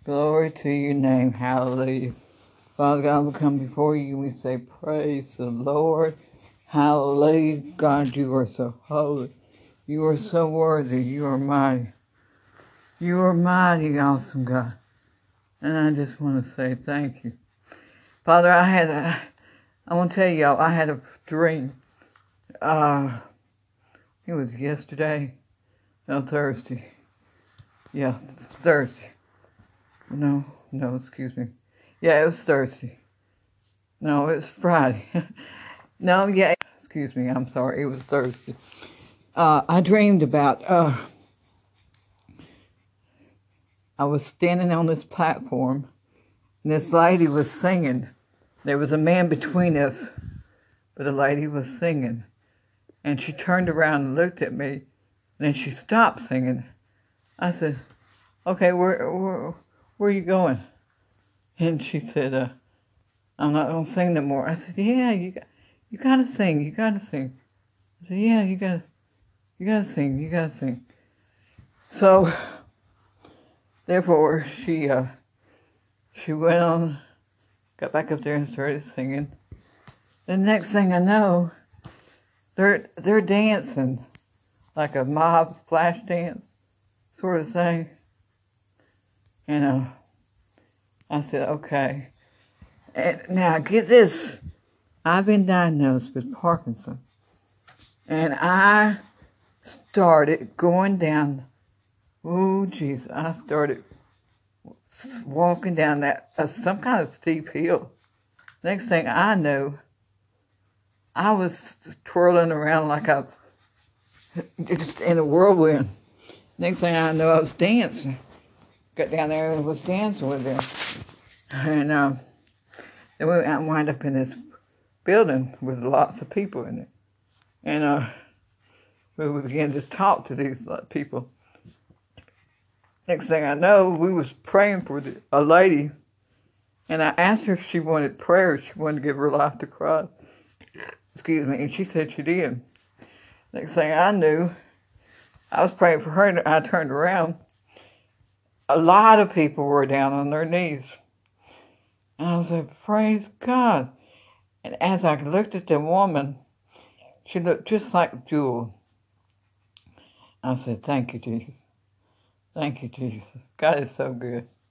Glory to your name. Hallelujah. Father God, we come before you. We say, praise the Lord. Hallelujah. God, you are so holy. You are so worthy. You are mighty. You are mighty, awesome God. And I just want to say thank you. Father, I want to tell y'all, I had a dream. It was yesterday. No, Thursday. Yeah, Thursday. No, excuse me. Yeah, it was Thursday. No, it was Friday. No, yeah, excuse me, I'm sorry, it was Thursday. I dreamed about, I was standing on this platform, and this lady was singing. There was a man between us, but the lady was singing. And she turned around and looked at me, and then she stopped singing. I said, okay, where are you going? And she said, I'm not going to sing no more. I said, yeah, you gotta sing, you gotta sing. I said, yeah, you gotta sing. So, therefore, she went on, got back up there and started singing. The next thing I know, they're dancing like a mob flash dance sort of thing. And I said, okay. And now get this, I've been diagnosed with Parkinson, and I started going down. Oh, jeez! I started walking down that some kind of steep hill. Next thing I know, I was twirling around like I was just in a whirlwind. Next thing I know, I was dancing. Got down there and was dancing with them. And then we wound up in this building with lots of people in it. And we began to talk to these people. Next thing I know, we was praying for a lady. And I asked her if she wanted prayer. She wanted to give her life to Christ. Excuse me. And she said she did. Next thing I knew, I was praying for her, and I turned around. A lot of people were down on their knees. And I said, praise God. And as I looked at the woman, she looked just like Jewel. I said, thank you, Jesus. Thank you, Jesus. God is so good.